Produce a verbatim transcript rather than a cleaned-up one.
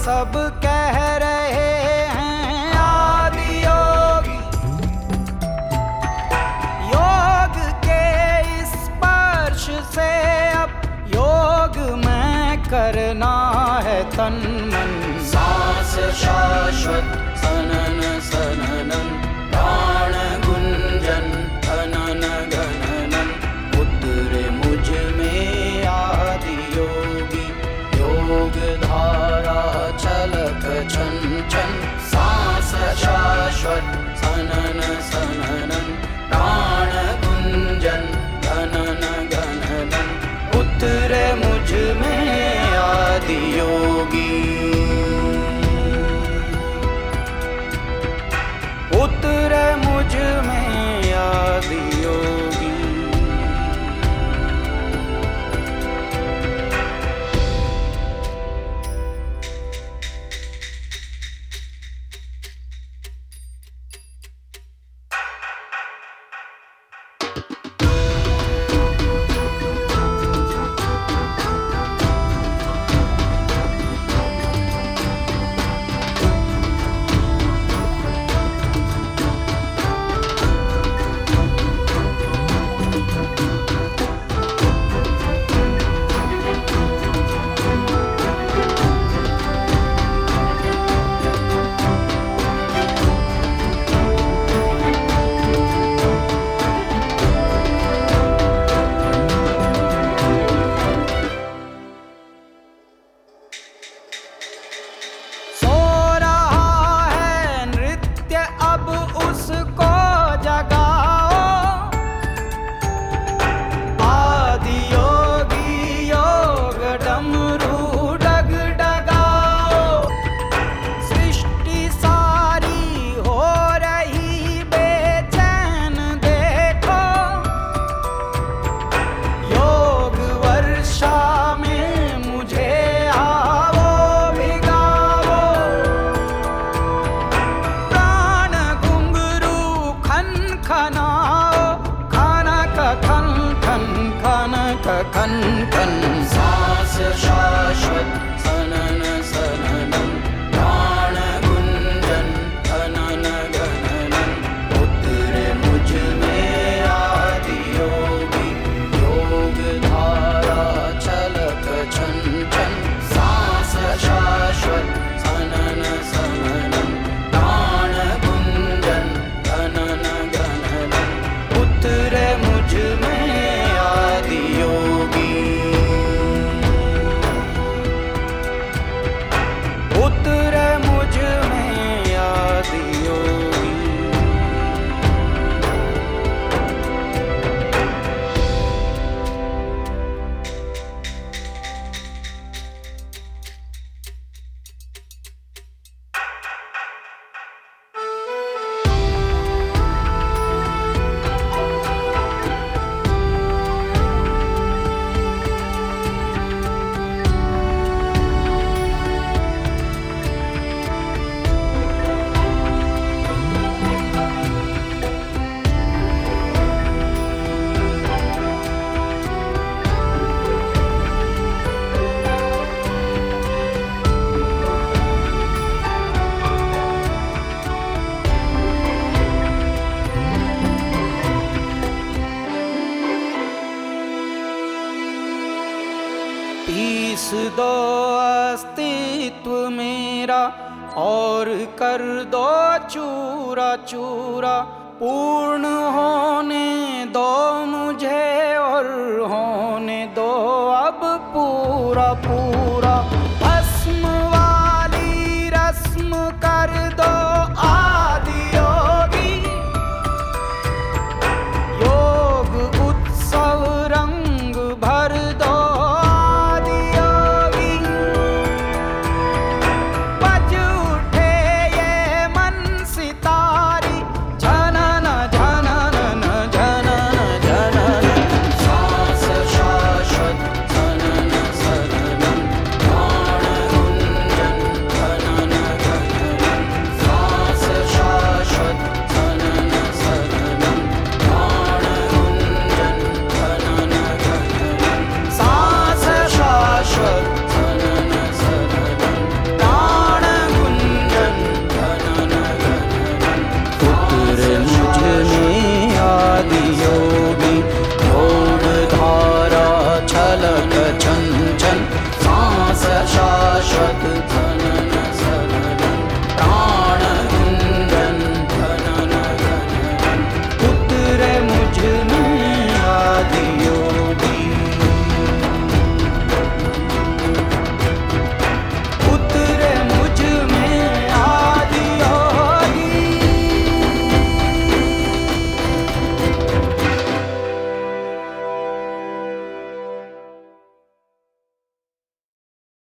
सब कह रहे हैं आदि योगी, योग के स्पर्श से अब योग में करना है तन मन। सांस शाश्वत सनन सननन, प्राण गुंजन धनन गणनन, उतरे मुझ में आदि योगी, योग धारा छलक छन छन। सांस शाश्वत सनन सननन, प्राण गुंजन धनन गणनन, उतरे मुझ में आदि योगी, उतरे मुझ में आदि योगी। खन खन। सांस शाश्वत सनन सननन, प्राण गुंजन धनन गणनन, उतरे मुझ में आदि योगी, योग धारा छलक छन छन। सांस शाश्वत सनन सननन, प्राण गुंजन धनन गणनन, उतरे मुझ में आदि योगी, उतरे मुझ में आदि योगी। पीस दो अस्तित्व मेरा और कर दो चूरा चूरा, पूर्ण होने दो मुझे और होने दो अब पूरा पूरा। भस्म वाली रस्म कर दो आदि योगी, योग उत्सव रंग भर दो छन छन सांस शाश्वत धन